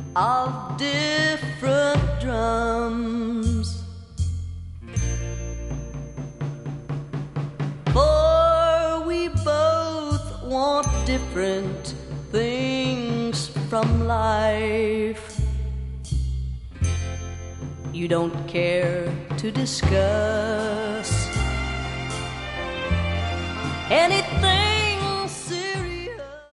of different drums. For we both want different things from life. You don't care to discuss anything